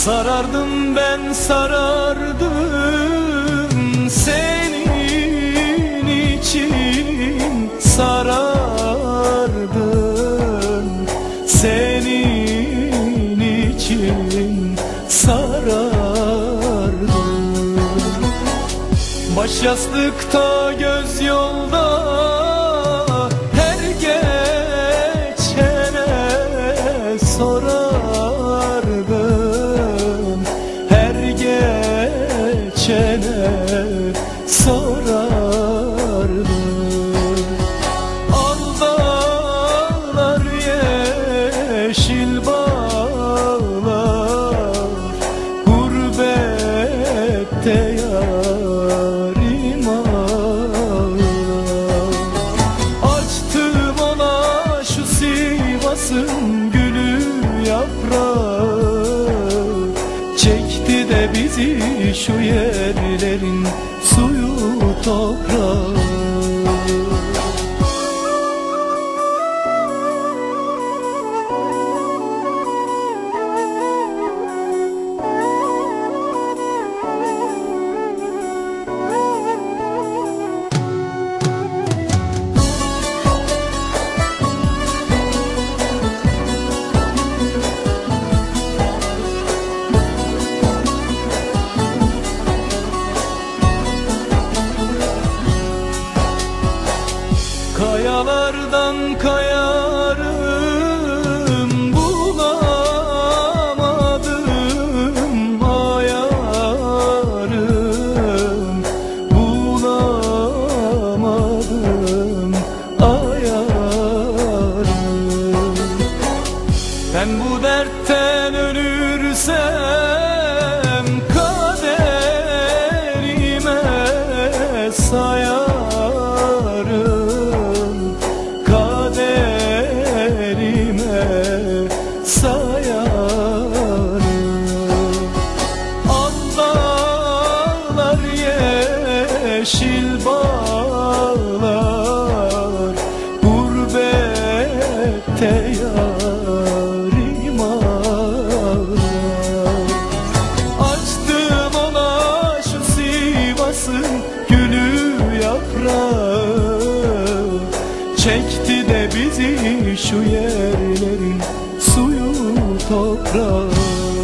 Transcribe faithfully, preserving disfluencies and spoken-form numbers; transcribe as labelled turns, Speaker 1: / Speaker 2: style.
Speaker 1: Sarardım ben sarardım senin için, sarardım senin için, sarardım. Baş yastıkta göz yolda her geçene sorardım, her geçene sorardım. Ağlar yeşil bağlar, gurbette yarim ağlar. Açtım ona şu Sivas'ın gülü yaprağı, çekti de bizi şu yerlerin suyu toprağı. Kayalardan kayarım, bulamadım ayarım, bulamadım ayarım. Ben bu dertten ölürsem kaderime sayarım, sayarım. Ağlar yeşil bağlar, gurbette yarim ağlar. Açtım ona şu Sivas'ın gülü yaprağı, çekti de bizi şu yerlerin suyu toprağı.